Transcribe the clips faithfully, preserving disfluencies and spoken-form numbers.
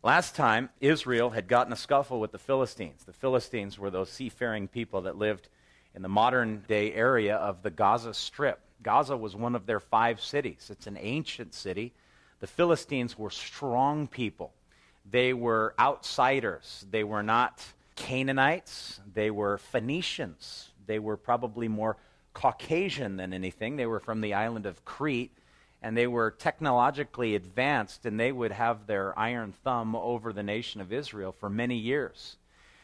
Last time, Israel had gotten a scuffle with the Philistines. The Philistines were those seafaring people that lived in the modern-day area of the Gaza Strip. Gaza was one of their five cities. It's an ancient city. The Philistines were strong people. They were outsiders. They were not Canaanites. They were Phoenicians. They were probably more Caucasian than anything. They were from the island of Crete, and they were technologically advanced, and they would have their iron thumb over the nation of Israel for many years.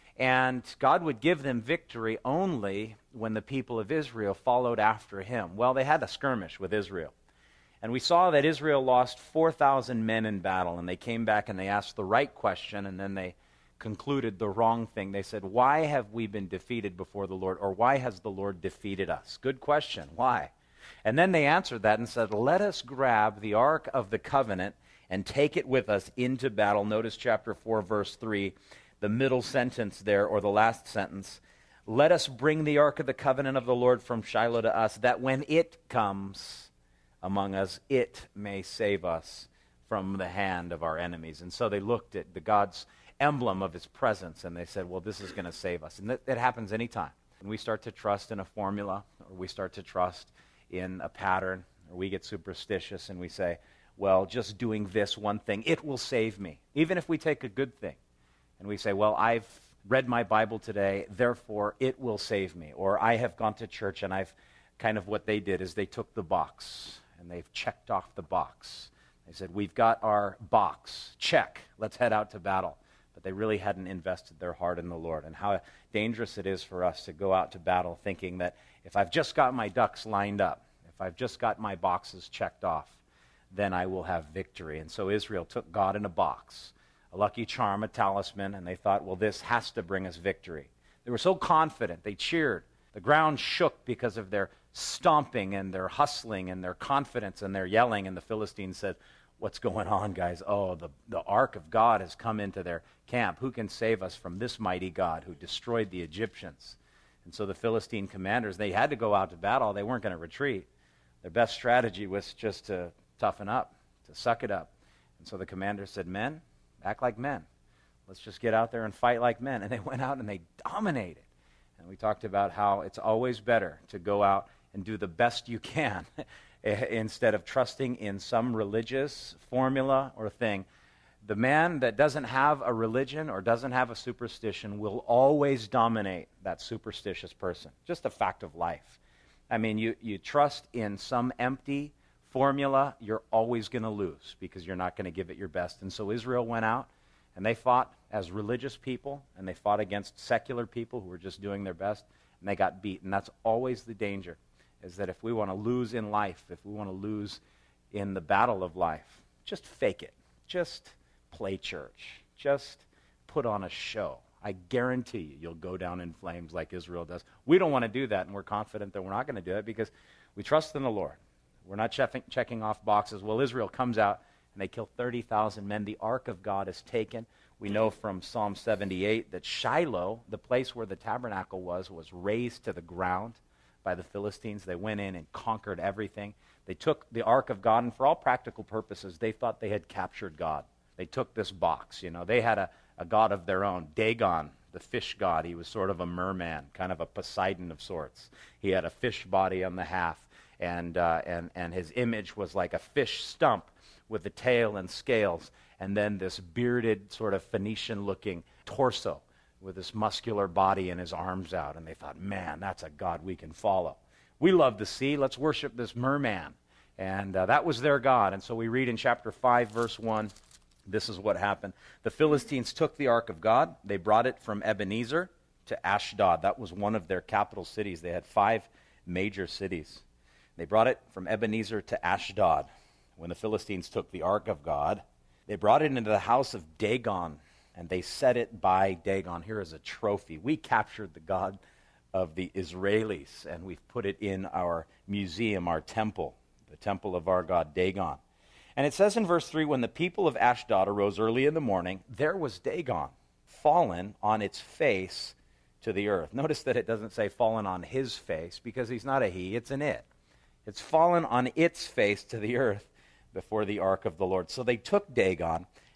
And God would give them victory only when the people of Israel followed after him. Well, they had a skirmish with Israel. And we saw that Israel lost four thousand men in battle, and they came back and they asked the right question, and then they concluded the wrong thing. They said, why have we been defeated before the Lord, or why has the Lord defeated us? Good question. Why? And then they answered that and said, let us grab the Ark of the Covenant and take it with us into battle. Notice chapter four, verse three, the middle sentence there, or the last sentence. Let us bring the Ark of the Covenant of the Lord from Shiloh to us, that when it comes among us, it may save us from the hand of our enemies. And so they looked at the God's emblem of his presence, and they said, well, this is going to save us. And that, that happens anytime. When we start to trust in a formula, or we start to trust in a pattern, or we get superstitious and we say, well, just doing this one thing, it will save me. Even if we take a good thing, and we say, well, I've read my Bible today, therefore it will save me. Or I have gone to church, and I've kind of what they did is they took the box, and they've checked off the box. They said, we've got our box, check, let's head out to battle. But they really hadn't invested their heart in the Lord. And how dangerous it is for us to go out to battle thinking that if I've just got my ducks lined up, if I've just got my boxes checked off, then I will have victory. And so Israel took God in a box, a lucky charm, a talisman, and they thought, well, this has to bring us victory. They were so confident, they cheered. The ground shook because of their stomping and their hustling and their confidence and their yelling, and the Philistines said, what's going on, guys? Oh, the, the ark of God has come into their camp. Who can save us from this mighty God who destroyed the Egyptians? And so the Philistine commanders, they had to go out to battle. They weren't going to retreat. Their best strategy was just to toughen up, to suck it up. And so the commander said, men, act like men. Let's just get out there and fight like men. And they went out and they dominated. And we talked about how it's always better to go out and do the best you can instead of trusting in some religious formula or thing. The man that doesn't have a religion or doesn't have a superstition will always dominate that superstitious person. Just a fact of life. I mean, you, you trust in some empty formula, you're always going to lose because you're not going to give it your best. And so Israel went out and they fought as religious people, and they fought against secular people who were just doing their best, and they got beat. And that's always the danger, is that if we want to lose in life, if we want to lose in the battle of life, just fake it. Just play church. Just put on a show. I guarantee you, you'll go down in flames like Israel does. We don't want to do that, and we're confident that we're not going to do it because we trust in the Lord. We're not checking, checking off boxes. Well, Israel comes out, and they kill thirty thousand men. The ark of God is taken. We know from Psalm seventy-eight that Shiloh, the place where the tabernacle was, was razed to the ground by the Philistines. They went in and conquered everything. They took the ark of God, and for all practical purposes, they thought they had captured God. They took this box. You know, they had a, a god of their own, Dagon, the fish god. He was sort of a merman, kind of a Poseidon of sorts. He had a fish body on the half, and uh, and and his image was like a fish stump with the tail and scales, and then this bearded, sort of Phoenician-looking torso with this muscular body and his arms out. And they thought, man, that's a God we can follow. We love the sea. Let's worship this merman. And uh, that was their God. And so we read in chapter five, verse one, this is what happened. The Philistines took the ark of God. They brought it from Ebenezer to Ashdod. That was one of their capital cities. They had five major cities. They brought it from Ebenezer to Ashdod. When the Philistines took the ark of God, they brought it into the house of Dagon, and they set it by Dagon. Here is a trophy. We captured the God of the Israelis, and we've put it in our museum, our temple, the temple of our God Dagon. And it says in verse three, when the people of Ashdod arose early in the morning, there was Dagon, fallen on its face to the earth. Notice that it doesn't say fallen on his face, because he's not a he, it's an it. It's fallen on its face to the earth before the ark of the Lord. So they took Dagon,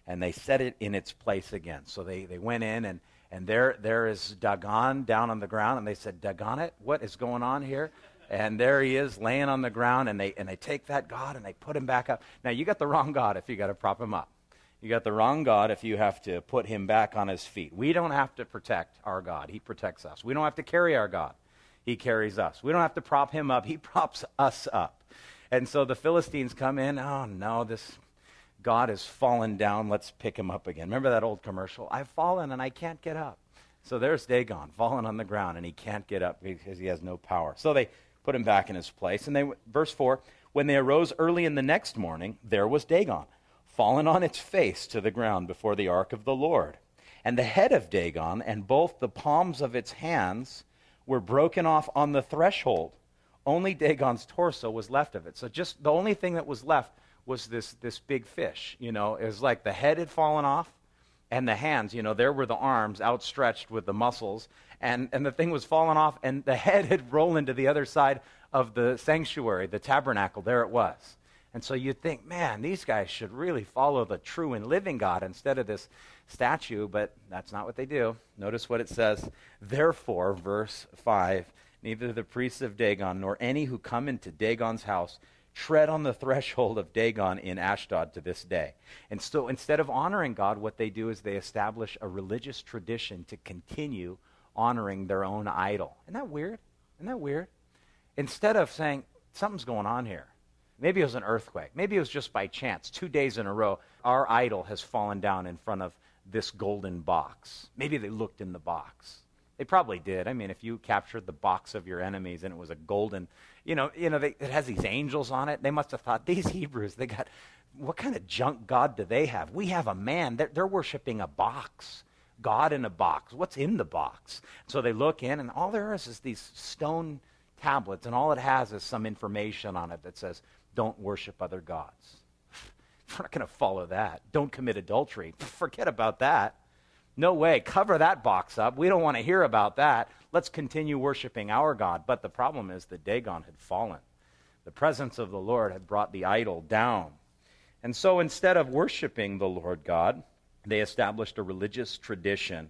and they set it in its place again. So they, they went in, and, and there there is Dagon down on the ground, and they said, "Dagon it, what is going on here?" And there he is laying on the ground, and they and they take that God and they put him back up. Now, you got the wrong God if you got to prop him up. You got the wrong God if you have to put him back on his feet. We don't have to protect our God. He protects us. We don't have to carry our God. He carries us. We don't have to prop him up. He props us up. And so the Philistines come in. Oh, no, this God has fallen down. Let's pick him up again. Remember that old commercial? I've fallen and I can't get up. So there's Dagon fallen on the ground, and he can't get up because he has no power. So they put him back in his place. And they, verse four, when they arose early in the next morning, there was Dagon, fallen on its face to the ground before the ark of the Lord. And the head of Dagon and both the palms of its hands were broken off on the threshold. Only Dagon's torso was left of it. So just the only thing that was left was this, this big fish. You know, it was like the head had fallen off, and the hands, you know, there were the arms outstretched with the muscles, and, and the thing was falling off, and the head had rolled into the other side of the sanctuary, the tabernacle. There it was. And so you'd think, man, these guys should really follow the true and living God instead of this statue, but that's not what they do. Notice what it says. Therefore, verse five, neither the priests of Dagon nor any who come into Dagon's house tread on the threshold of Dagon in Ashdod to this day. And so instead of honoring God, what they do is they establish a religious tradition to continue honoring their own idol. Isn't that weird? Isn't that weird? Instead of saying, something's going on here. Maybe it was an earthquake. Maybe it was just by chance. Two days in a row, our idol has fallen down in front of this golden box. Maybe they looked in the box. They probably did. I mean, if you captured the box of your enemies and it was a golden, you know, you know, they, it has these angels on it. They must have thought, these Hebrews, they got, what kind of junk God do they have? We have a man. They're, they're worshiping a box. God in a box. What's in the box? So they look in, and all there is is these stone tablets, and all it has is some information on it that says, don't worship other gods. We're not going to follow that. Don't commit adultery. Forget about that. No way. Cover that box up. We don't want to hear about that. Let's continue worshiping our God. But the problem is that Dagon had fallen. The presence of the Lord had brought the idol down. And so instead of worshiping the Lord God, they established a religious tradition.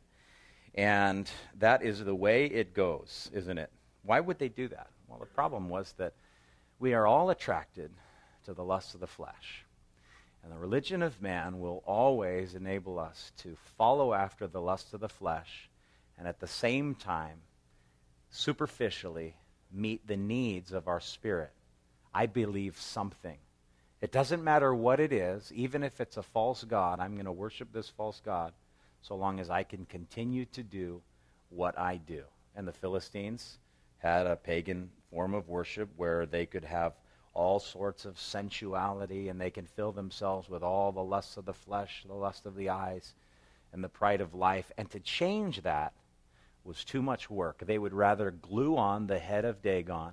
And that is the way it goes, isn't it? Why would they do that? Well, the problem was that we are all attracted to the lusts of the flesh. And the religion of man will always enable us to follow after the lusts of the flesh and at the same time, superficially, meet the needs of our spirit. I believe something. It doesn't matter what it is, even if it's a false god, I'm going to worship this false god so long as I can continue to do what I do. And the Philistines had a pagan form of worship where they could have all sorts of sensuality, and they can fill themselves with all the lusts of the flesh, the lust of the eyes, and the pride of life. And to change that was too much work. They would rather glue on the head of Dagon,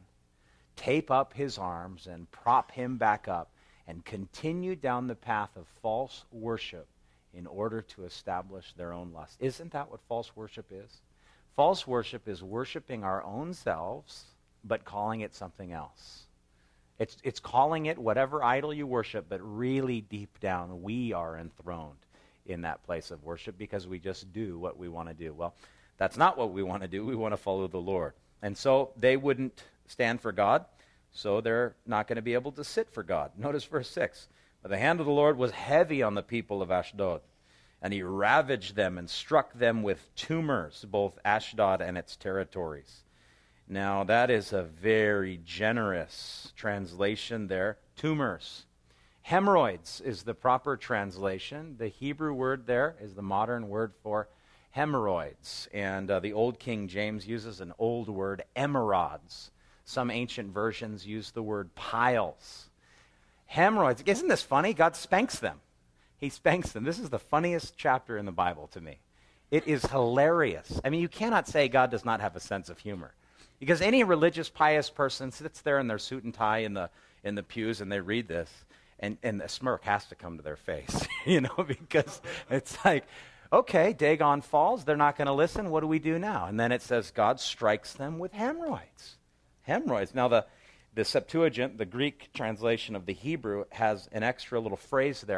tape up his arms, and prop him back up, and continue down the path of false worship in order to establish their own lust. Isn't that what false worship is? False worship is worshiping our own selves, but calling it something else. It's, it's calling it whatever idol you worship, but really deep down, we are enthroned in that place of worship because we just do what we want to do. Well, that's not what we want to do. We want to follow the Lord. And so they wouldn't stand for God, so they're not going to be able to sit for God. Notice verse six. But the hand of the Lord was heavy on the people of Ashdod, and he ravaged them and struck them with tumors, both Ashdod and its territories. Now, that is a very generous translation there. Tumors. Hemorrhoids is the proper translation. The Hebrew word there is the modern word for hemorrhoids. And uh, the Old King James uses an old word, emerods. Some ancient versions use the word piles. Hemorrhoids. Isn't this funny? God spanks them. He spanks them. This is the funniest chapter in the Bible to me. It is hilarious. I mean, you cannot say God does not have a sense of humor. Because any religious, pious person sits there in their suit and tie in the in the pews and they read this, and, and a smirk has to come to their face, you know, because it's like, okay, Dagon falls, they're not going to listen, what do we do now? And then it says God strikes them with hemorrhoids. Hemorrhoids. Now, the, the Septuagint, the Greek translation of the Hebrew, has an extra little phrase there,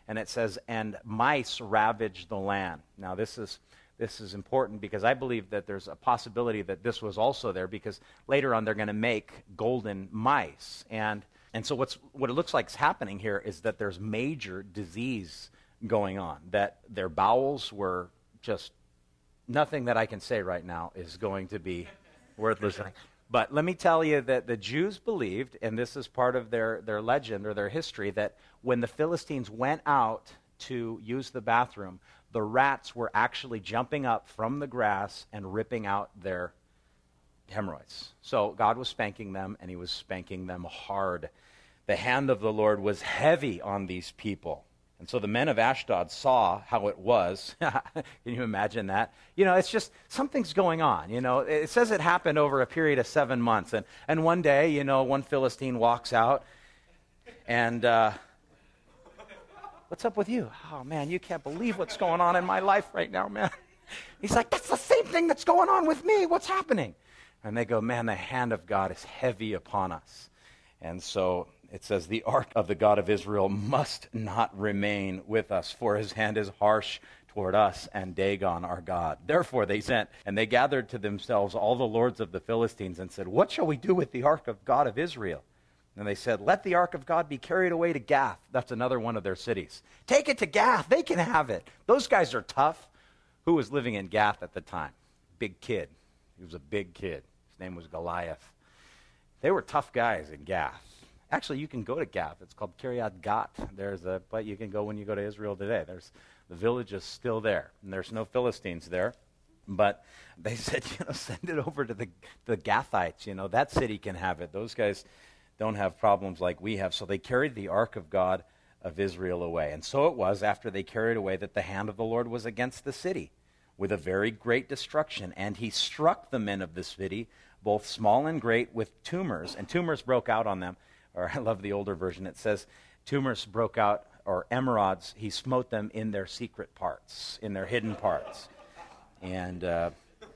And it says, and mice ravaged the land. Now, this is this is important because I believe that there's a possibility that this was also there, because later on they're going to make golden mice. And and so what's what it looks like is happening here is that there's major disease going on, that their bowels were just, nothing that I can say right now is going to be worth listening. But let me tell you that the Jews believed, and this is part of their, their legend or their history, that when the Philistines went out to use the bathroom, the rats were actually jumping up from the grass and ripping out their hemorrhoids. So God was spanking them, and he was spanking them hard. The hand of the Lord was heavy on these people. And so the men of Ashdod saw how it was. Can you imagine that? You know, it's just, something's going on. You know, it says it happened over a period of seven months. And, and one day, you know, one Philistine walks out and, uh, what's up with you? Oh, man, you can't believe what's going on in my life right now, man. He's like, that's the same thing that's going on with me. What's happening? And they go, man, the hand of God is heavy upon us. And so it says, the ark of the God of Israel must not remain with us, for his hand is harsh toward us and Dagon our God. Therefore they sent, and they gathered to themselves all the lords of the Philistines and said, what shall we do with the ark of God of Israel? And they said, let the ark of God be carried away to Gath. That's another one of their cities. Take it to Gath. They can have it. Those guys are tough. Who was living in Gath at the time? Big kid. He was a big kid. His name was Goliath. They were tough guys in Gath. Actually, you can go to Gath. It's called Kiryat Gat. There's a, but you can go when you go to Israel today. There's the village is still there, and there's no Philistines there. But they said, you know, send it over to the the Gathites. You know, that city can have it. Those guys don't have problems like we have. So they carried the ark of God of Israel away. And so it was after they carried away that the hand of the Lord was against the city with a very great destruction. And he struck the men of the city, both small and great, with tumors. And tumors broke out on them. Or I love the older version. It says, tumors broke out, or emerods, he smote them in their secret parts, in their hidden parts. And uh,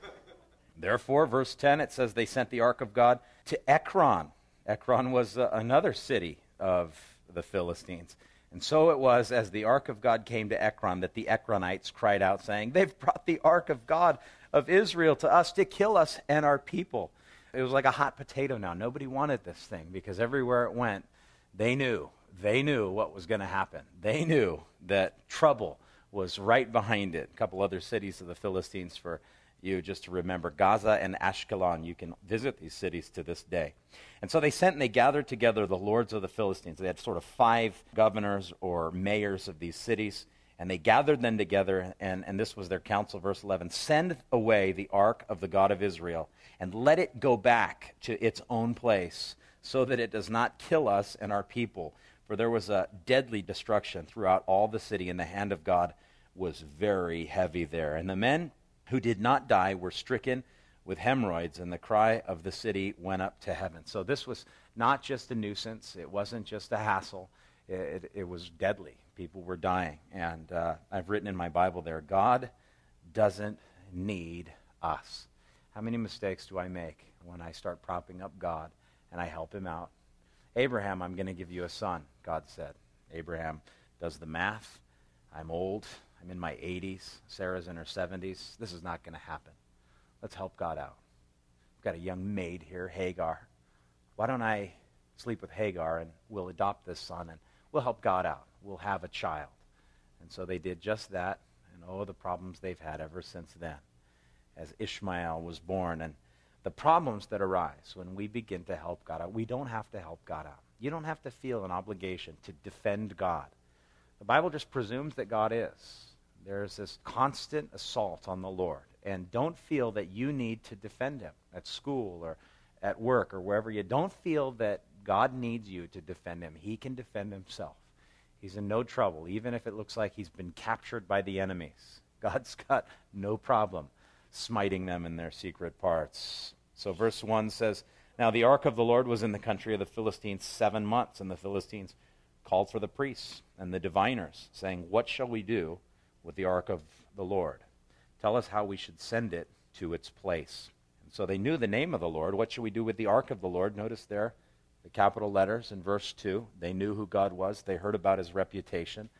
therefore, verse ten, it says they sent the ark of God to Ekron. Ekron was uh, another city of the Philistines. And so it was, as the ark of God came to Ekron, that the Ekronites cried out, saying, they've brought the ark of God of Israel to us to kill us and our people. It was like a hot potato now. Nobody wanted this thing because everywhere it went, they knew. They knew what was going to happen. They knew that trouble was right behind it. A couple other cities of the Philistines for you just to remember. Gaza and Ashkelon. You can visit these cities to this day. And so they sent and they gathered together the lords of the Philistines. They had sort of five governors or mayors of these cities. And they gathered them together, and, and this was their counsel, verse eleven. Send away the ark of the God of Israel, and let it go back to its own place, so that it does not kill us and our people. For there was a deadly destruction throughout all the city, and the hand of God was very heavy there. And the men who did not die were stricken with hemorrhoids, and the cry of the city went up to heaven. So this was not just a nuisance. It wasn't just a hassle. It, it, it was deadly. People were dying. And uh, I've written in my Bible there, God doesn't need us. How many mistakes do I make when I start propping up God and I help him out? Abraham, I'm going to give you a son, God said. Abraham does the math. I'm old. I'm in my eighties. Sarah's in her seventies. This is not going to happen. Let's help God out. We've got a young maid here, Hagar. Why don't I sleep with Hagar and we'll adopt this son and we'll help God out. We'll have a child. And so they did just that. And oh, the problems they've had ever since then as Ishmael was born. And the problems that arise when we begin to help God out. We don't have to help God out. You don't have to feel an obligation to defend God. The Bible just presumes that God is. There's this constant assault on the Lord. And don't feel that you need to defend him at school or at work or wherever you. Don't feel that God needs you to defend him. He can defend himself. He's in no trouble, even if it looks like he's been captured by the enemies. God's got no problem smiting them in their secret parts. So verse one says, now the ark of the Lord was in the country of the Philistines seven months, and the Philistines called for the priests and the diviners, saying, what shall we do with the ark of the Lord? Tell us how we should send it to its place. And so they knew the name of the Lord. What should we do with the ark of the Lord? Notice there, the capital letters in verse two. They knew who God was. They heard about his reputation.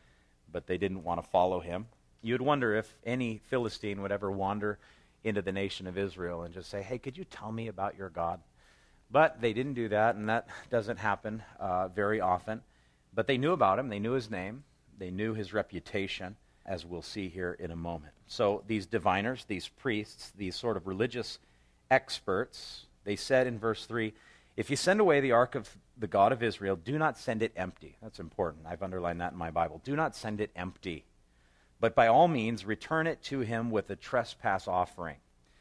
but they didn't want to follow him. You'd wonder if any Philistine would ever wander into the nation of Israel and just say, hey, could you tell me about your God? But they didn't do that, and that doesn't happen uh, very often. But they knew about him. They knew his name. They knew his reputation, as we'll see here in a moment. So these diviners, these priests, these sort of religious experts, they said in verse three, if you send away the ark of the God of Israel, do not send it empty. That's important. I've underlined that in my Bible. Do not send it empty, but by all means return it to him with a trespass offering.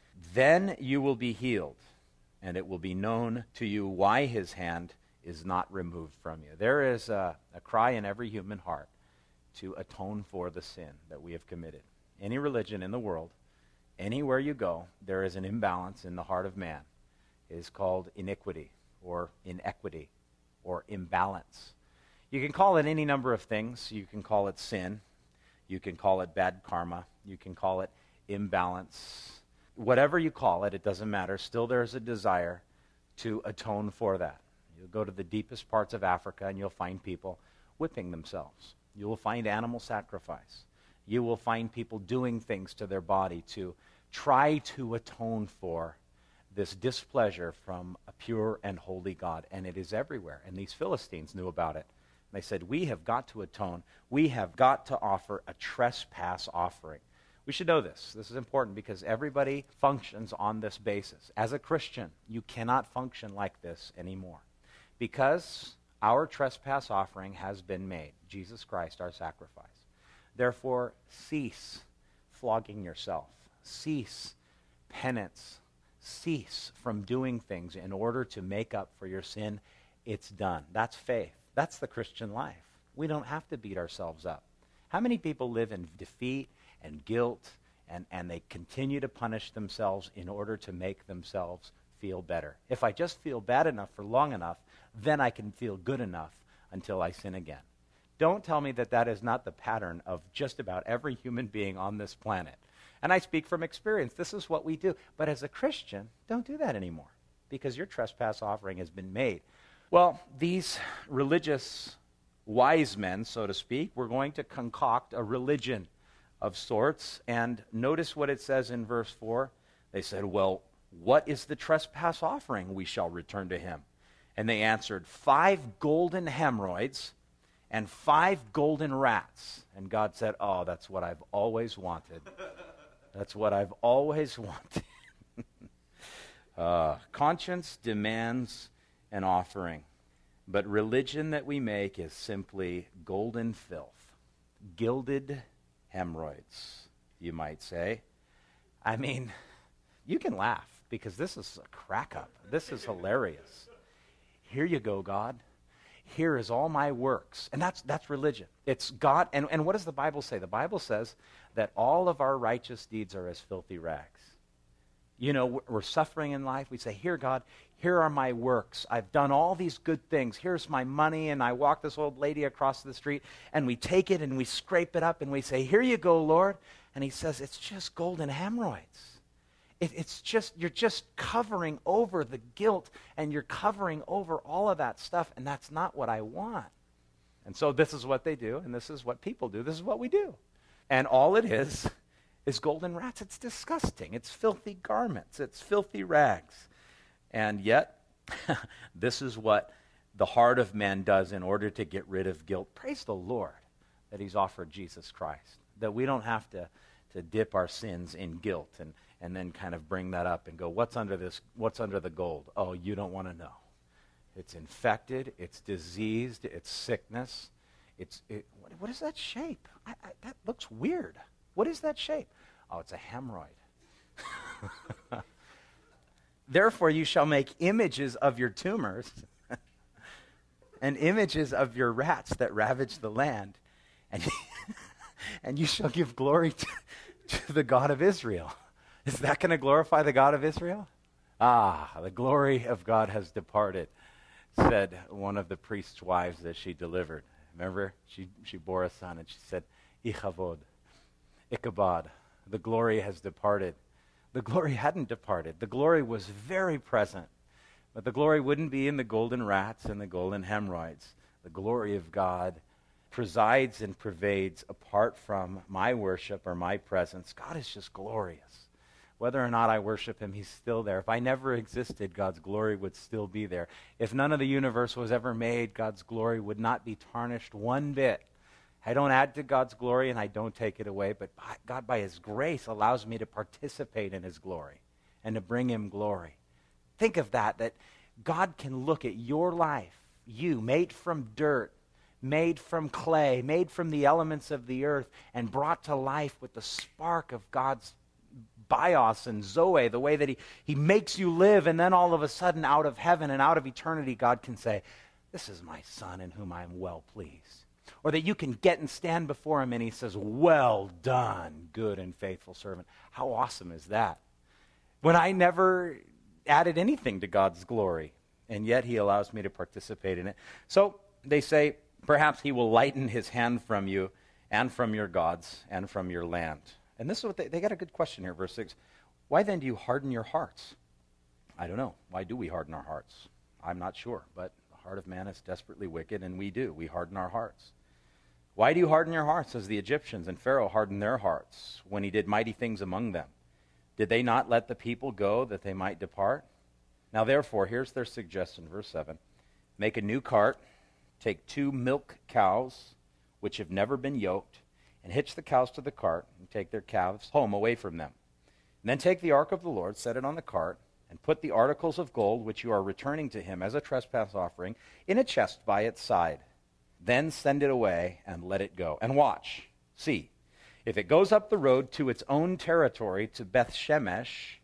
Then you will be healed, and it will be known to you why his hand is not removed from you. There is a, a cry in every human heart to atone for the sin that we have committed. Any religion in the world, anywhere you go, there is an imbalance in the heart of man. It is called iniquity or inequity or imbalance. You can call it any number of things. You can call it sin. You can call it bad karma. You can call it imbalance. Whatever you call it, it doesn't matter. Still there's a desire to atone for that. You'll go to the deepest parts of Africa and you'll find people whipping themselves. You will find animal sacrifice. You will find people doing things to their body to try to atone for this displeasure from a pure and holy God. And it is everywhere. And these Philistines knew about it. They said, we have got to atone. We have got to offer a trespass offering. We should know this. This is important because everybody functions on this basis. As a Christian, you cannot function like this anymore because our trespass offering has been made. Jesus Christ, our sacrifice. Therefore, cease flogging yourself. Cease penance. Cease from doing things in order to make up for your sin. It's done. That's faith. That's the Christian life. We don't have to beat ourselves up. How many people live in defeat and guilt, and, and they continue to punish themselves in order to make themselves feel better? If I just feel bad enough for long enough, then I can feel good enough until I sin again. Don't tell me that that is not the pattern of just about every human being on this planet. And I speak from experience. This is what we do. But as a Christian, don't do that anymore because your trespass offering has been made. Well, these religious wise men, so to speak, were going to concoct a religion of sorts. And notice what it says in verse four. They said, well, what is the trespass offering we shall return to him? And they answered, five golden hemorrhoids and five golden rats. And God said, oh, that's what I've always wanted. That's what I've always wanted. uh, conscience demands an offering. But religion that we make is simply golden filth. Gilded hemorrhoids, you might say. I mean, you can laugh because this is a crack up. This is hilarious. Here you go, God. Here is all my works. And that's that's religion. It's God. And, and what does the Bible say? The Bible says that all of our righteous deeds are as filthy rags. You know, we're suffering in life. We say, here, God, here are my works. I've done all these good things. Here's my money. And I walk this old lady across the street. And we take it and we scrape it up and we say, here you go, Lord. And he says, it's just golden hemorrhoids. It, it's just, you're just covering over the guilt and you're covering over all of that stuff. And that's not what I want. And so this is what they do. And this is what people do. This is what we do. And all it is is golden rats. It's disgusting. It's filthy garments. It's filthy rags. And yet, this is what the heart of man does in order to get rid of guilt. Praise the Lord that he's offered Jesus Christ, that we don't have to, to dip our sins in guilt and, and then kind of bring that up and go, what's under this? What's under the gold? Oh, you don't want to know. It's infected. It's diseased. It's sickness. It's it, what, what is that shape? I, I, that looks weird. What is that shape? Oh, it's a hemorrhoid. Therefore, you shall make images of your tumors and images of your rats that ravage the land, and, and you shall give glory to, to the God of Israel. Is that going to glorify the God of Israel? Ah, the glory of God has departed, said one of the priest's wives that she delivered. Remember, she, she bore a son, and she said, Ichavod. Ichabod, the glory has departed. The glory hadn't departed. The glory was very present. But the glory wouldn't be in the golden rats and the golden hemorrhoids. The glory of God presides and pervades apart from my worship or my presence, God is just glorious. Whether or not I worship him, he's still there. If I never existed, God's glory would still be there. If none of the universe was ever made, God's glory would not be tarnished one bit. I don't add to God's glory and I don't take it away, but God, by his grace, allows me to participate in his glory and to bring him glory. Think of that, that God can look at your life, you, made from dirt, made from clay, made from the elements of the earth, and brought to life with the spark of God's bios and zoe, the way that he, he makes you live, and then all of a sudden out of heaven and out of eternity, God can say, this is my son in whom I am well pleased. Or that you can get and stand before him and he says, well done, good and faithful servant. How awesome is that? When I never added anything to God's glory, and yet he allows me to participate in it. So they say, perhaps he will lighten his hand from you and from your gods and from your land. And this is what they, they got a good question here, verse six. Why then do you harden your hearts? I don't know. Why do we harden our hearts? I'm not sure, but the heart of man is desperately wicked, and we do. We harden our hearts. Why do you harden your hearts as the Egyptians and Pharaoh hardened their hearts when he did mighty things among them? Did they not let the people go that they might depart? Now therefore, here's their suggestion, verse seven. Make a new cart, take two milk cows, which have never been yoked, and hitch the cows to the cart, and take their calves home away from them. And then take the ark of the Lord, set it on the cart, and put the articles of gold which you are returning to him as a trespass offering in a chest by its side. Then send it away and let it go. And watch, see, if it goes up the road to its own territory, to Beth Shemesh,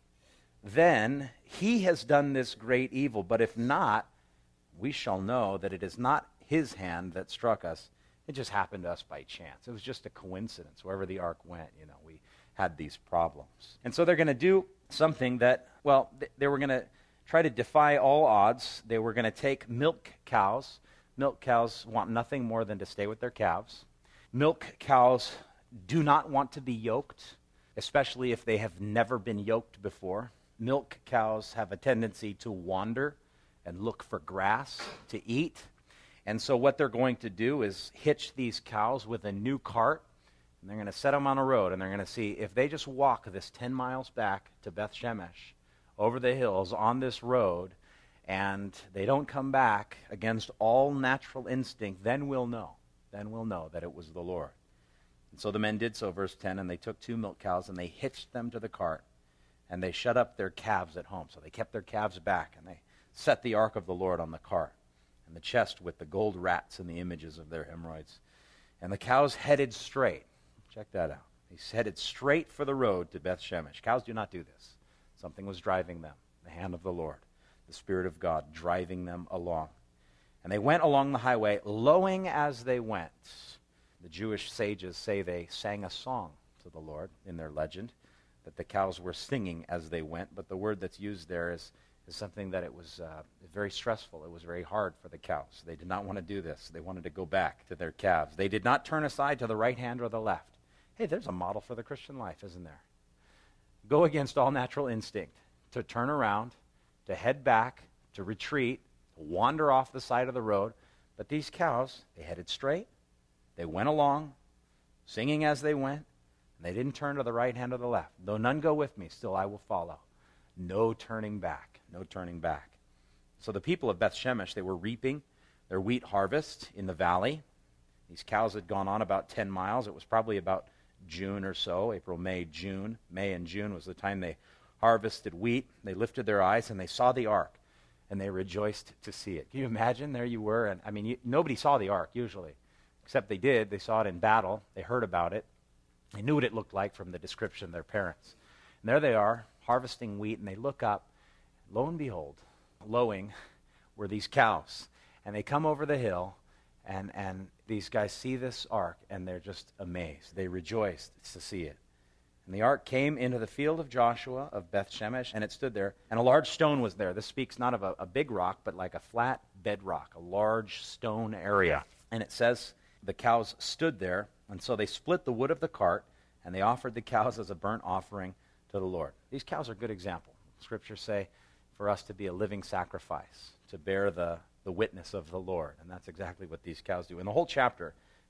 then he has done this great evil. But if not, we shall know that it is not his hand that struck us. It just happened to us by chance. It was just a coincidence. Wherever the ark went, you know, we had these problems. And so they're going to do something that, well, th- they were going to try to defy all odds. They were going to take milk cows. Milk cows want nothing more than to stay with their calves. Milk cows do not want to be yoked, especially if they have never been yoked before. Milk cows have a tendency to wander and look for grass to eat. And so what they're going to do is hitch these cows with a new cart, and they're going to set them on a road, and they're going to see if they just walk this ten miles back to Beth Shemesh, over the hills on this road, and they don't come back against all natural instinct, then we'll know. Then we'll know that it was the Lord. And so the men did so, verse ten, and they took two milk cows, and they hitched them to the cart, and they shut up their calves at home. So they kept their calves back, and they set the ark of the Lord on the cart, and the chest with the gold rats and the images of their hemorrhoids. And the cows headed straight. Check that out. They headed straight for the road to Beth Shemesh. Cows do not do this. Something was driving them, the hand of the Lord, the Spirit of God driving them along. And they went along the highway, lowing as they went. The Jewish sages say they sang a song to the Lord in their legend, that the cows were singing as they went, but the word that's used there is is something that it was uh, very stressful. It was very hard for the cows. They did not want to do this. They wanted to go back to their calves. They did not turn aside to the right hand or the left. Hey, there's a model for the Christian life, isn't there? Go against all natural instinct, to turn around, to head back, to retreat, to wander off the side of the road. But these cows, they headed straight. They went along, singing as they went, and they didn't turn to the right hand or the left. Though none go with me, still I will follow. No turning back. No turning back. So the people of Beth Shemesh, they were reaping their wheat harvest in the valley. These cows had gone on about ten miles. It was probably about June or so, April, May, June. May and June was the time they harvested wheat. They lifted their eyes and they saw the ark, and they rejoiced to see it. Can you imagine? There you were. And I mean, you, nobody saw the ark usually, except they did. They saw it in battle. They heard about it. They knew what it looked like from the description of their parents. And there they are, harvesting wheat, and they look up. Lo and behold, lowing were these cows. And they come over the hill, and, and these guys see this ark, and they're just amazed. They rejoice to see it. And the ark came into the field of Joshua of Beth Shemesh, and it stood there. And a large stone was there. This speaks not of a, a big rock, but like a flat bedrock, a large stone area. And it says the cows stood there, and so they split the wood of the cart, and they offered the cows as a burnt offering to the Lord. These cows are a good example. Scriptures say for us to be a living sacrifice, to bear the, the witness of the Lord. And that's exactly what these cows do. And the whole chapter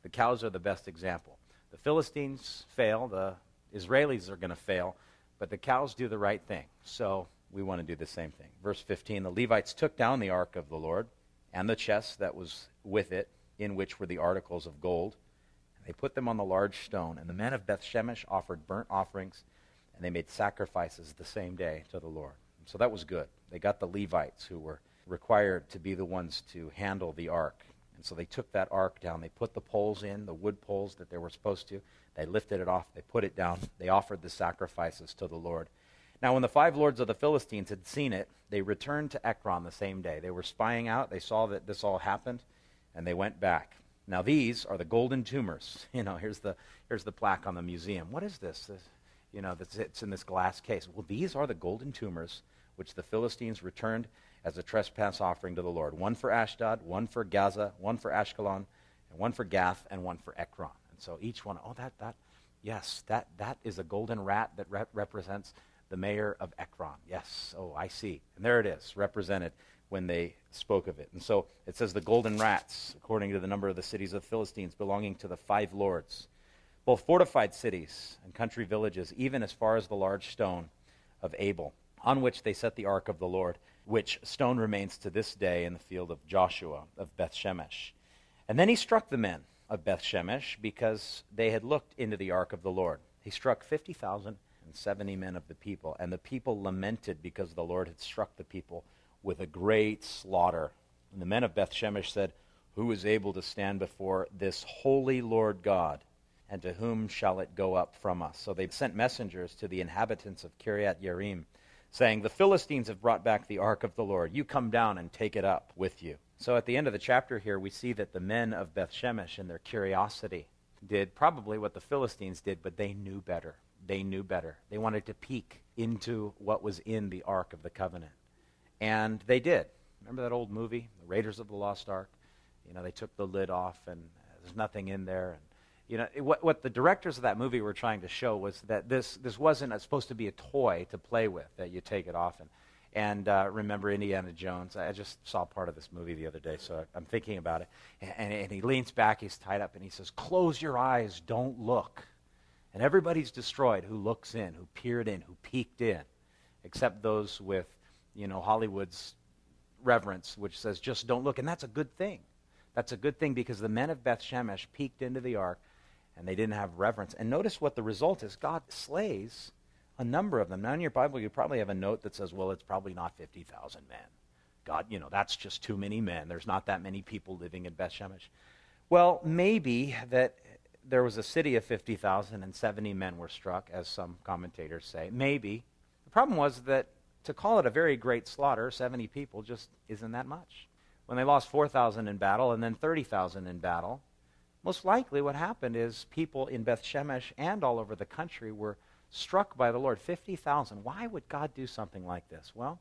The cows are the best example. The Philistines fail, the Israelis are going to fail, but the cows do the right thing. So we want to do the same thing. Verse fifteen, the Levites took down the ark of the Lord and the chest that was with it, in which were the articles of gold. And they put them on the large stone. And the men of Beth-Shemesh offered burnt offerings, and they made sacrifices the same day to the Lord. And so that was good. They got the Levites, who were required to be the ones to handle the ark. And so they took that ark down. They put the poles in, the wood poles that they were supposed to. They lifted it off. They put it down. They offered the sacrifices to the Lord. Now, when the five lords of the Philistines had seen it, they returned to Ekron the same day. They were spying out. They saw that this all happened, and they went back. Now, these are the golden tumors. You know, here's the here's the plaque on the museum. What is this? this you know, that's, it's in this glass case. Well, these are the golden tumors which the Philistines returned as a trespass offering to the Lord. One for Ashdod, one for Gaza, one for Ashkelon, and one for Gath, and one for Ekron. And so each one, oh, that, that, yes, that, that is a golden rat that rep- represents the mayor of Ekron. Yes, oh, I see. And there it is, represented when they spoke of it. And so it says the golden rats, according to the number of the cities of the Philistines, belonging to the five lords, both fortified cities and country villages, even as far as the large stone of Abel, on which they set the ark of the Lord, which stone remains to this day in the field of Joshua of Beth-Shemesh. And then he struck the men of Beth-Shemesh because they had looked into the ark of the Lord. He struck fifty thousand seventy men of the people, and the people lamented because the Lord had struck the people with a great slaughter. And the men of Beth-Shemesh said, who is able to stand before this holy Lord God, and to whom shall it go up from us? So they sent messengers to the inhabitants of Kiriath Yearim, saying, the Philistines have brought back the ark of the Lord. You come down and take it up with you. So at the end of the chapter here, we see that the men of Beth-Shemesh, in their curiosity, did probably what the Philistines did, but they knew better. They knew better. They wanted to peek into what was in the Ark of the Covenant. And they did. Remember that old movie, The Raiders of the Lost Ark? You know, they took the lid off, and there's nothing in there. And you know, it, what, what the directors of that movie were trying to show was that this this wasn't a, supposed to be a toy to play with, that you take it off. And, and uh, remember Indiana Jones? I just saw part of this movie the other day, so I'm thinking about it. And, and he leans back, he's tied up, and he says, close your eyes, don't look. And everybody's destroyed who looks in, who peered in, who peeked in, except those with, you know, Hollywood's reverence, which says just don't look. And that's a good thing. That's a good thing because the men of Beth-Shemesh peeked into the ark, and they didn't have reverence. And notice what the result is. God slays a number of them. Now in your Bible, you probably have a note that says, well, it's probably not fifty thousand men. God, you know, that's just too many men. There's not that many people living in Beth-Shemesh. Well, maybe that there was a city of fifty thousand and seventy men were struck, as some commentators say. Maybe. The problem was that to call it a very great slaughter, seventy people just isn't that much. When they lost four thousand in battle and then thirty thousand in battle, most likely what happened is people in Beth-Shemesh and all over the country were struck by the Lord. fifty thousand. Why would God do something like this? Well,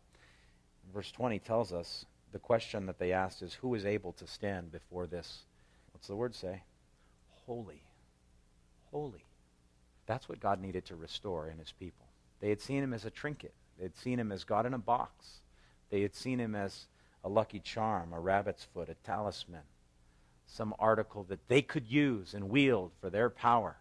verse twenty tells us the question that they asked is, who is able to stand before this? What's the word say? Holy. Holy. That's what God needed to restore in his people. They had seen him as a trinket. They had seen him as God in a box. They had seen him as a lucky charm, a rabbit's foot, a talisman, some article that they could use and wield for their power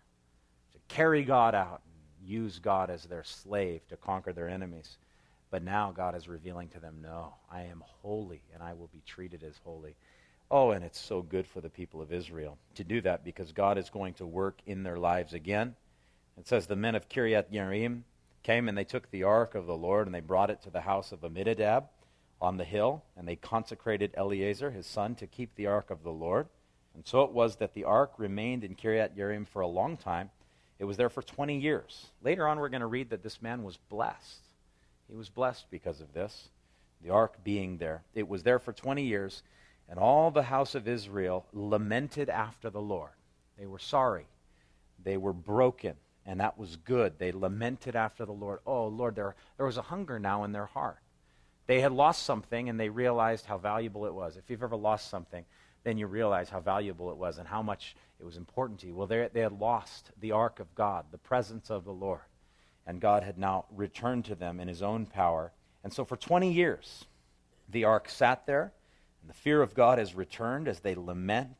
to carry God out and use God as their slave to conquer their enemies. But now God is revealing to them, no, I am holy and I will be treated as holy. Oh, and it's so good for the people of Israel to do that because God is going to work in their lives again. It says the men of Kiriath Yearim came and they took the ark of the Lord and they brought it to the house of Abinadab on the hill, and they consecrated Eleazar, his son, to keep the ark of the Lord. And so it was that the ark remained in Kiriath Yearim for a long time. It was there for twenty years. Later on, we're going to read that this man was blessed. He was blessed because of this, the ark being there. It was there for twenty years. And all the house of Israel lamented after the Lord. They were sorry. They were broken, and that was good. They lamented after the Lord. Oh, Lord, there, there was a hunger now in their heart. They had lost something, and they realized how valuable it was. If you've ever lost something, then you realize how valuable it was and how much it was important to you. Well, they, they had lost the ark of God, the presence of the Lord, and God had now returned to them in his own power. And so for twenty years, the ark sat there. And the fear of God has returned as they lament and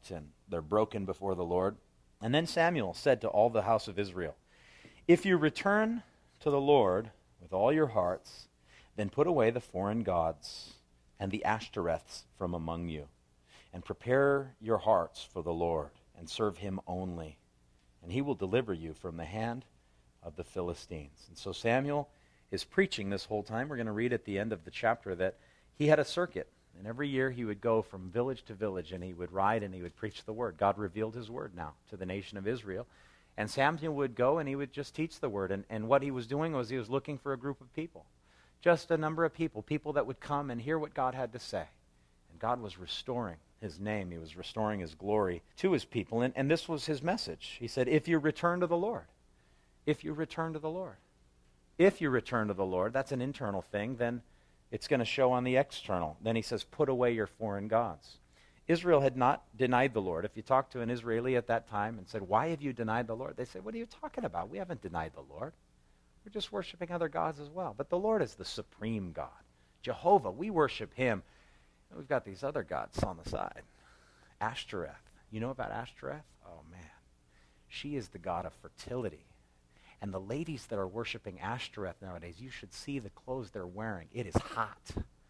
They're broken before the Lord. And then Samuel said to all the house of Israel, if you return to the Lord with all your hearts, then put away the foreign gods and the Ashtoreths from among you, and prepare your hearts for the Lord, and serve him only, and he will deliver you from the hand of the Philistines. And so Samuel is preaching this whole time. We're going to read at the end of the chapter that he had a circuit, and every year he would go from village to village, and he would ride and he would preach the word. God revealed his word now to the nation of Israel, and Samuel would go and he would just teach the word. And, and what he was doing was he was looking for a group of people, just a number of people, people that would come and hear what God had to say. And God was restoring his name. He was restoring his glory to his people. And, and this was his message. He said, if you return to the Lord, if you return to the Lord, if you return to the Lord, that's an internal thing, then it's going to show on the external. Then he says, put away your foreign gods. Israel had not denied the Lord. If you talk to an Israeli at that time and said, why have you denied the Lord? They say, what are you talking about? We haven't denied the Lord. We're just worshiping other gods as well. But the Lord is the supreme God. Jehovah, we worship him. And we've got these other gods on the side. Ashtoreth. You know about Ashtoreth? Oh, man. She is the god of fertility. And the ladies that are worshiping Ashtoreth nowadays, you should see the clothes they're wearing. It is hot.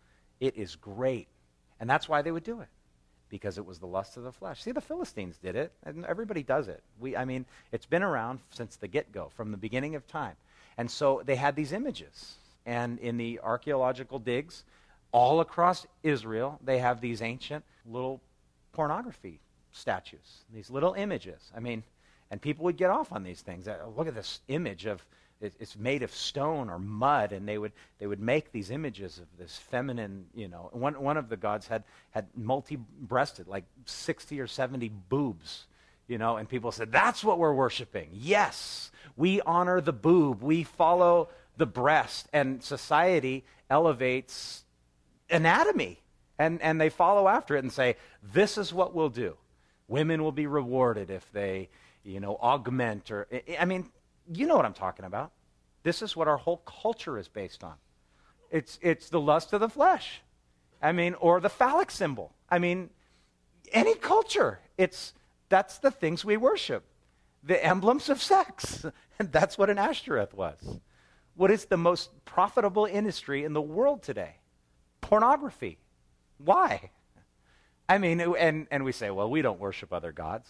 It is great. And that's why they would do it, because it was the lust of the flesh. See, the Philistines did it, and everybody does it. We, I mean, it's been around since the get-go, from the beginning of time. And so they had these images. And in the archaeological digs, all across Israel, they have these ancient little pornography statues, these little images. I mean, and people would get off on these things. Uh, look at this image of, it, it's made of stone or mud, and they would they would make these images of this feminine, you know. One, one of the gods had, had multi-breasted, like sixty or seventy boobs, you know, and people said, that's what we're worshiping. Yes, we honor the boob. We follow the breast, and society elevates anatomy, and, and they follow after it and say, this is what we'll do. Women will be rewarded if they, you know, augment or, I mean, you know what I'm talking about. This is what our whole culture is based on. It's, it's the lust of the flesh. I mean, or the phallic symbol. I mean, any culture, it's, that's the things we worship. The emblems of sex. And that's what an Ashtoreth was. What is the most profitable industry in the world today? Pornography. Why? I mean, and, and we say, well, we don't worship other gods.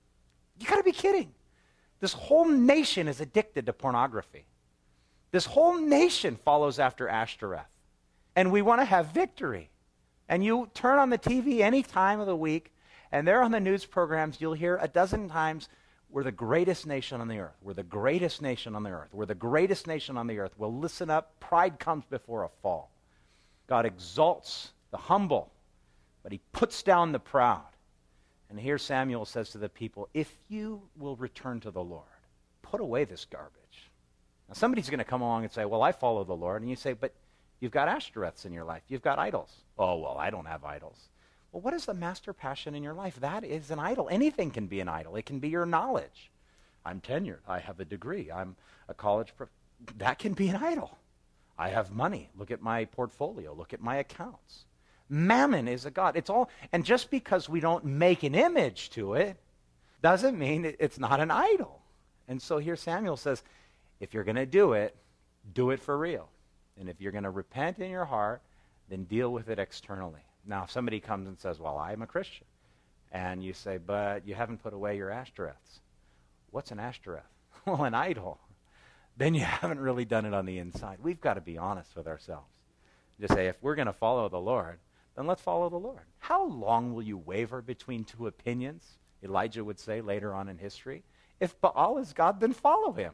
You got to be kidding. This whole nation is addicted to pornography. This whole nation follows after Ashtoreth. And we want to have victory. And you turn on the T V any time of the week, and there on the news programs, you'll hear a dozen times, we're the greatest nation on the earth. We're the greatest nation on the earth. We're the greatest nation on the earth. Well, listen up. Pride comes before a fall. God exalts the humble, but he puts down the proud. And here Samuel says to the people, if you will return to the Lord, put away this garbage. Now somebody's going to come along and say, well, I follow the Lord. And you say, but you've got Ashtoreths in your life. You've got idols. Oh, well, I don't have idols. Well, what is the master passion in your life? That is an idol. Anything can be an idol. It can be your knowledge. I'm tenured. I have a degree. I'm a college prof. That can be an idol. I have money. Look at my portfolio. Look at my accounts. Mammon is a god. It's all, and just because we don't make an image to it doesn't mean it, it's not an idol. And so here Samuel says, if you're going to do it, do it for real. And if you're going to repent in your heart, then deal with it externally. Now, if somebody comes and says, well, I'm a Christian, and you say, but you haven't put away your Ashtoreths. What's an Ashtoreth? Well, an idol. Then you haven't really done it on the inside. We've got to be honest with ourselves. Just say, if we're going to follow the Lord, then let's follow the Lord. How long will you waver between two opinions? Elijah would say later on in history. If Baal is God, then follow him.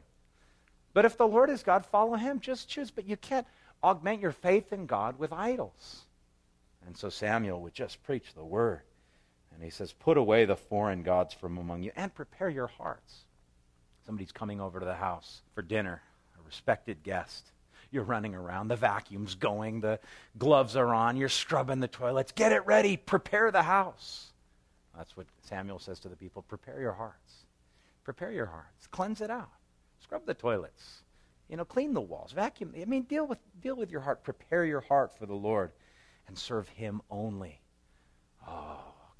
But if the Lord is God, follow him. Just choose. But you can't augment your faith in God with idols. And so Samuel would just preach the word. And he says, put away the foreign gods from among you and prepare your hearts. Somebody's coming over to the house for dinner, a respected guest. You're running around, the vacuum's going, the gloves are on, you're scrubbing the toilets. Get it ready, prepare the house. That's what Samuel says to the people. Prepare your hearts. Prepare your hearts. Cleanse it out. Scrub the toilets. You know, clean the walls, vacuum. I mean, deal with, deal with your heart. Prepare your heart for the Lord and serve him only. Oh,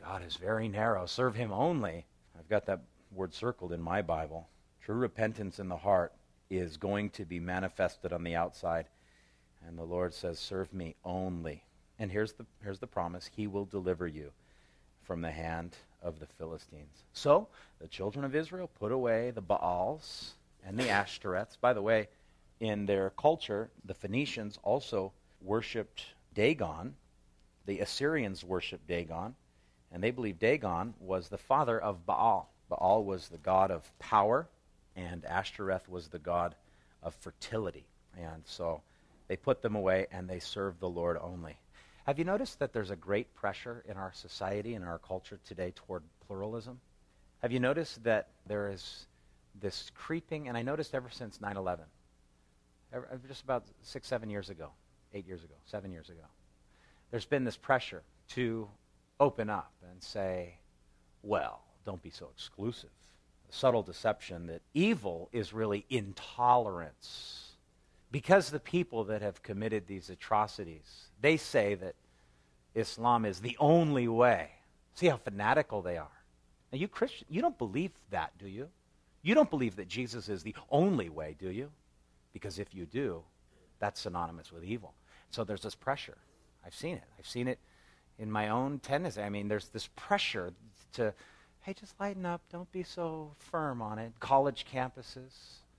God is very narrow. Serve him only. I've got that word circled in my Bible. True repentance in the heart is going to be manifested on the outside. And the Lord says, serve me only. And here's the, here's the promise. He will deliver you from the hand of the Philistines. So the children of Israel put away the Baals and the Ashtoreths. By the way, in their culture, the Phoenicians also worshipped Dagon. The Assyrians worshipped Dagon. And they believed Dagon was the father of Baal. Baal was the god of power, and Ashtoreth was the god of fertility. And so they put them away, and they served the Lord only. Have you noticed that there's a great pressure in our society and our culture today toward pluralism? Have you noticed that there is this creeping, and I noticed ever since nine eleven, ever, just about six, seven years ago, eight years ago, seven years ago, there's been this pressure to open up and say, well, don't be so exclusive. A subtle deception that evil is really intolerance. Because the people that have committed these atrocities, they say that Islam is the only way. See how fanatical they are. Now you Christian, you don't believe that, do you? You don't believe that Jesus is the only way, do you? Because if you do, that's synonymous with evil. So there's this pressure. I've seen it. I've seen it in my own tendency. I mean, there's this pressure to, hey, just lighten up. Don't be so firm on it. College campuses,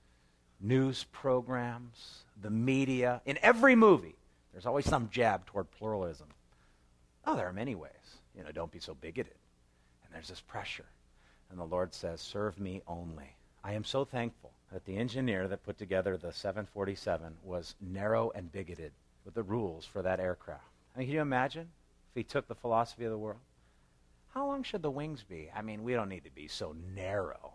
news programs, the media. In every movie, there's always some jab toward pluralism. Oh, there are many ways. You know, don't be so bigoted. And there's this pressure. And the Lord says, serve me only. I am so thankful that the engineer that put together the seven forty-seven was narrow and bigoted with the rules for that aircraft. I mean, can you imagine if he took the philosophy of the world? How long should the wings be? I mean, we don't need to be so narrow.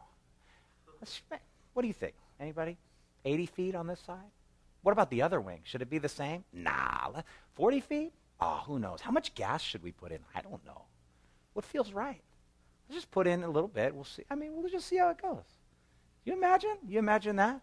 What do you think? Anybody? eighty feet on this side? What about the other wing? Should it be the same? Nah. forty feet? Oh, who knows? How much gas should we put in? I don't know. What feels right? Let's just put in a little bit. We'll see. I mean, we'll just see how it goes. You imagine? You imagine that?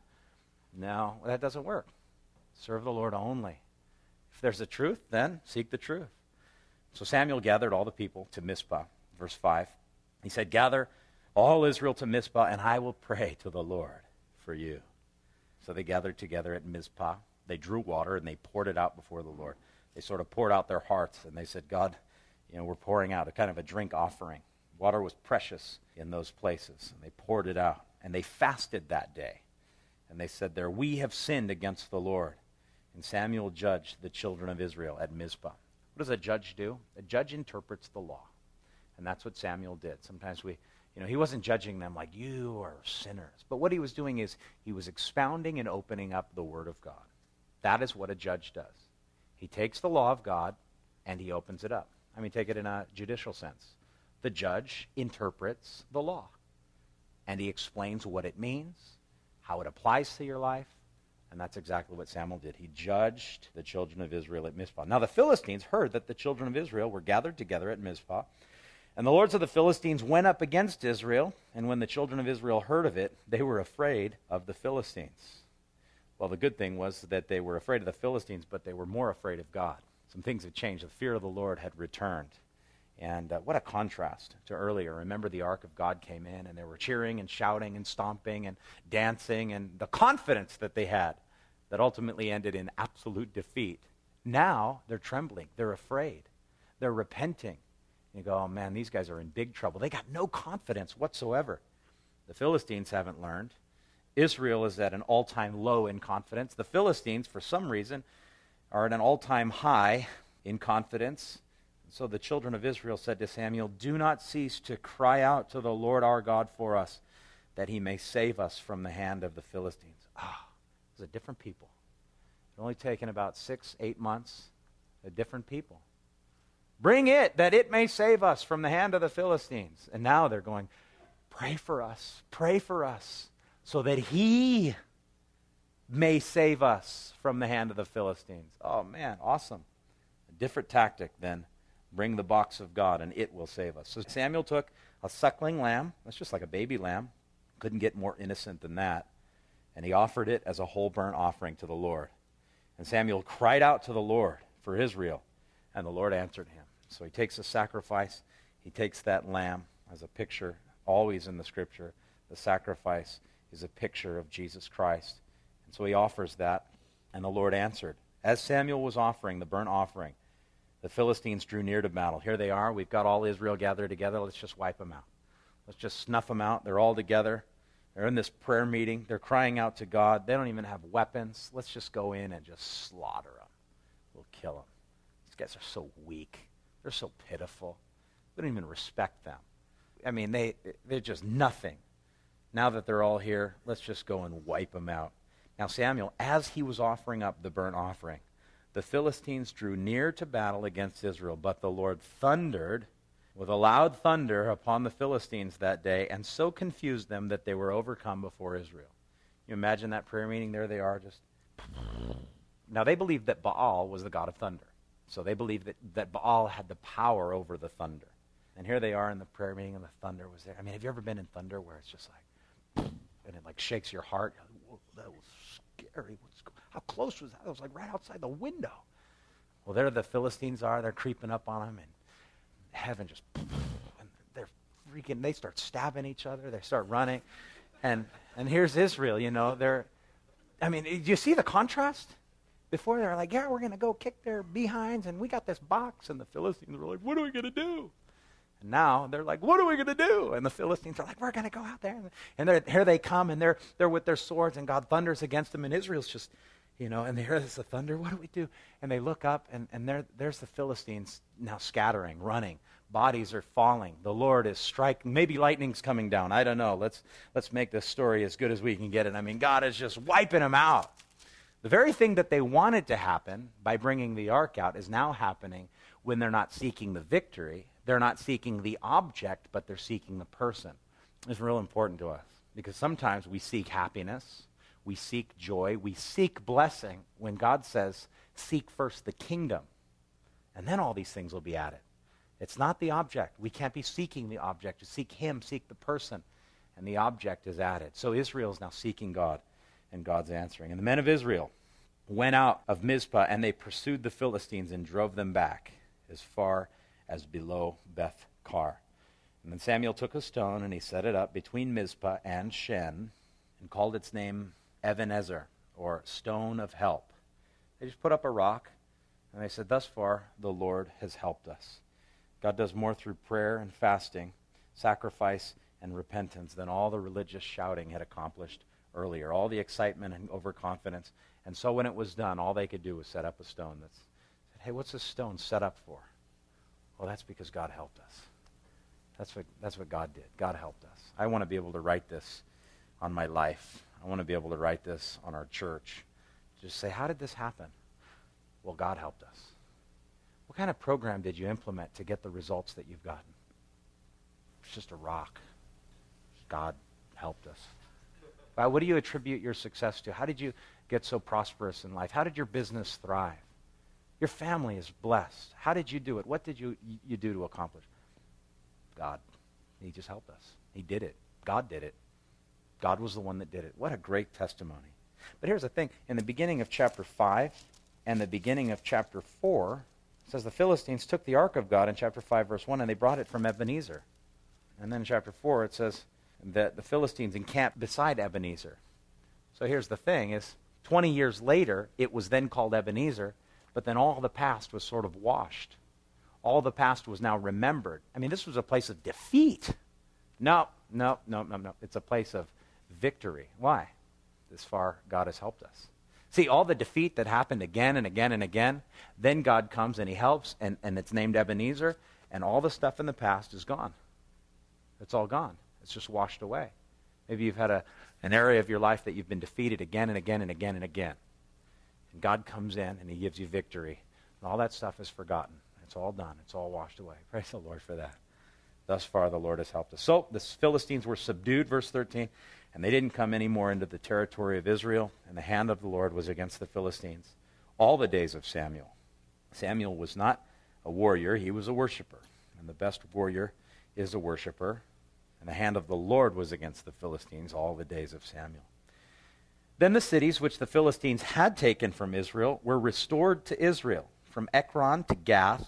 No, that doesn't work. Serve the Lord only. If there's a truth, then seek the truth. So Samuel gathered all the people to Mizpah, verse five. He said, gather all Israel to Mizpah, and I will pray to the Lord for you. So they gathered together at Mizpah. They drew water, and they poured it out before the Lord. They sort of poured out their hearts, and they said, God, you know, we're pouring out a kind of a drink offering. Water was precious in those places, and they poured it out. And they fasted that day. And they said there, we have sinned against the Lord. And Samuel judged the children of Israel at Mizpah. What does a judge do? A judge interprets the law. And that's what Samuel did. Sometimes we, you know, he wasn't judging them like, you are sinners. But what he was doing is he was expounding and opening up the Word of God. That is what a judge does. He takes the law of God and he opens it up. I mean, take it in a judicial sense. The judge interprets the law. And he explains what it means, how it applies to your life. And that's exactly what Samuel did. He judged the children of Israel at Mizpah. Now the Philistines heard that the children of Israel were gathered together at Mizpah. And the lords of the Philistines went up against Israel. And when the children of Israel heard of it, they were afraid of the Philistines. Well, the good thing was that they were afraid of the Philistines, but they were more afraid of God. Some things had changed. The fear of the Lord had returned. And uh, what a contrast to earlier. Remember, the ark of God came in, and they were cheering and shouting and stomping and dancing, and the confidence that they had that ultimately ended in absolute defeat. Now they're trembling. They're afraid. They're repenting. You go, oh man, these guys are in big trouble. They got no confidence whatsoever. The Philistines haven't learned. Israel is at an all-time low in confidence. The Philistines, for some reason, are at an all-time high in confidence. So the children of Israel said to Samuel, do not cease to cry out to the Lord our God for us, that he may save us from the hand of the Philistines. Ah, oh, it was a different people. It only taken about six, eight months. A different people. Bring it, that it may save us from the hand of the Philistines. And now they're going, pray for us, pray for us, so that he may save us from the hand of the Philistines. Oh man, awesome. A different tactic than bring the box of God and it will save us. So Samuel took a suckling lamb. That's just like a baby lamb. Couldn't get more innocent than that. And he offered it as a whole burnt offering to the Lord. And Samuel cried out to the Lord for Israel, and the Lord answered him. So he takes a sacrifice. He takes that lamb as a picture, always in the Scripture. The sacrifice is a picture of Jesus Christ. And so he offers that, and the Lord answered. As Samuel was offering the burnt offering, the Philistines drew near to battle. Here they are. We've got all Israel gathered together. Let's just wipe them out. Let's just snuff them out. They're all together. They're in this prayer meeting. They're crying out to God. They don't even have weapons. Let's just go in and just slaughter them. We'll kill them. These guys are so weak. They're so pitiful. We don't even respect them. I mean, they, they're just nothing. Now that they're all here, let's just go and wipe them out. Now Samuel, as he was offering up the burnt offering, the Philistines drew near to battle against Israel, but the Lord thundered with a loud thunder upon the Philistines that day, and so confused them that they were overcome before Israel. You imagine that prayer meeting? There they are, just... Now they believed that Baal was the god of thunder. So they believed that, that Baal had the power over the thunder. And here they are in the prayer meeting, and the thunder was there. I mean, have you ever been in thunder where it's just like, and it like shakes your heart? Whoa, that was scary. What's, how close was that? It was like right outside the window. Well, there the Philistines are. They're creeping up on them, and heaven just, and they're freaking, they start stabbing each other. They start running. And and here's Israel, you know. They're, I mean, do you see the contrast? Before they're like, yeah, we're going to go kick their behinds, and we got this box. And the Philistines were like, what are we going to do? And now they're like, what are we going to do? And the Philistines are like, we're going to go out there. And they're, here they come, and they're they're with their swords, and God thunders against them, and Israel's just, you know, and they hear this the thunder. What do we do? And they look up, and, and there, there's the Philistines now scattering, running. Bodies are falling. The Lord is striking. Maybe lightning's coming down. I don't know. Let's let's make this story as good as we can get it. I mean, God is just wiping them out. The very thing that they wanted to happen by bringing the ark out is now happening when they're not seeking the victory. They're not seeking the object, but they're seeking the person. It's real important to us because sometimes we seek happiness, we seek joy, we seek blessing when God says, seek first the kingdom, and then all these things will be added. It's not the object. We can't be seeking the object. To seek him, seek the person, and the object is added. So Israel is now seeking God, and God's answering. And the men of Israel went out of Mizpah, and they pursued the Philistines and drove them back as far as below Beth Kar. And then Samuel took a stone, and he set it up between Mizpah and Shen, and called its name Ebenezer, or Stone of Help. They just put up a rock, and they said, thus far the Lord has helped us. God does more through prayer and fasting, sacrifice and repentance than all the religious shouting had accomplished earlier, all the excitement and overconfidence. And so when it was done, all they could do was set up a stone that said, hey, what's this stone set up for? Well, that's because God helped us. That's what, that's what God did. God helped us. I want to be able to write this on my life. I want to be able to write this on our church. Just say, how did this happen? Well, God helped us. What kind of program did you implement to get the results that you've gotten? It's just a rock. God helped us. Well, what do you attribute your success to? How did you get so prosperous in life? How did your business thrive? Your family is blessed. How did you do it? What did you, you do to accomplish? God. He just helped us. He did it. God did it. God was the one that did it. What a great testimony. But here's the thing. In the beginning of chapter five and the beginning of chapter four, it says the Philistines took the ark of God in chapter five, verse one, and they brought it from Ebenezer. And then in chapter four, it says that the Philistines encamped beside Ebenezer. So here's the thing, is twenty years later, it was then called Ebenezer, but then all the past was sort of washed. All the past was now remembered. I mean, this was a place of defeat. No, no, no, no, no. It's a place of victory. Why? This far, God has helped us. See, all the defeat that happened again and again and again, then God comes and he helps, and, and it's named Ebenezer, and all the stuff in the past is gone. It's all gone. It's just washed away. Maybe you've had a, an area of your life that you've been defeated again and again and again and again. And God comes in and he gives you victory. And all that stuff is forgotten. It's all done. It's all washed away. Praise the Lord for that. Thus far the Lord has helped us. So the Philistines were subdued, verse thirteen, and they didn't come any more into the territory of Israel, and the hand of the Lord was against the Philistines all the days of Samuel. Samuel was not a warrior, he was a worshiper. And the best warrior is a worshiper. And the hand of the Lord was against the Philistines all the days of Samuel. Then the cities which the Philistines had taken from Israel were restored to Israel, from Ekron to Gath,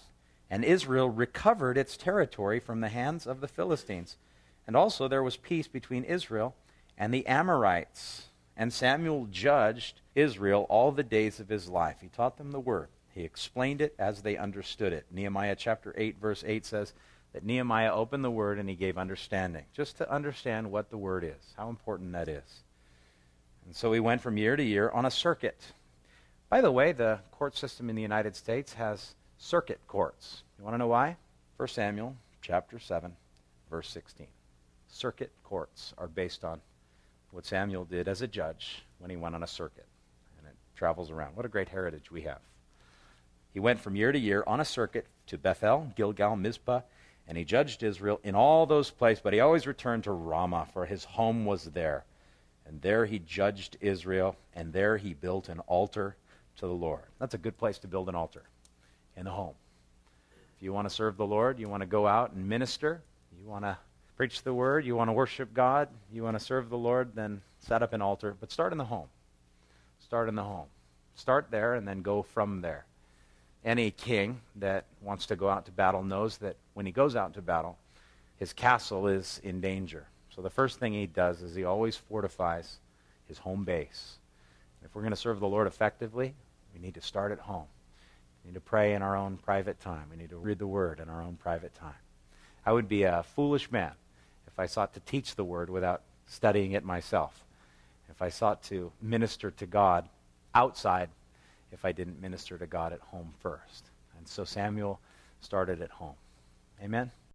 And Israel recovered its territory from the hands of the Philistines. And also there was peace between Israel and the Amorites. And Samuel judged Israel all the days of his life. He taught them the word. He explained it as they understood it. Nehemiah chapter eight, verse eight says that Nehemiah opened the word and he gave understanding. Just to understand what the word is, how important that is. And so he went from year to year on a circuit. By the way, the court system in the United States has circuit courts. You want to know why? First Samuel chapter seven, verse sixteen. Circuit courts are based on what Samuel did as a judge when he went on a circuit. And it travels around. What a great heritage we have. He went from year to year on a circuit to Bethel, Gilgal, Mizpah, and he judged Israel in all those places, but he always returned to Ramah, for his home was there. And there he judged Israel, and there he built an altar to the Lord. That's a good place to build an altar, in the home. If you want to serve the Lord, you want to go out and minister, you want to preach the word, you want to worship God, you want to serve the Lord, then set up an altar. But start in the home. Start in the home. Start there and then go from there. Any king that wants to go out to battle knows that when he goes out to battle, his castle is in danger. So the first thing he does is he always fortifies his home base. If we're going to serve the Lord effectively, we need to start at home. We need to pray in our own private time. We need to read the word in our own private time. I would be a foolish man if I sought to teach the word without studying it myself. If I sought to minister to God outside, if I didn't minister to God at home first. And so Samuel started at home. Amen?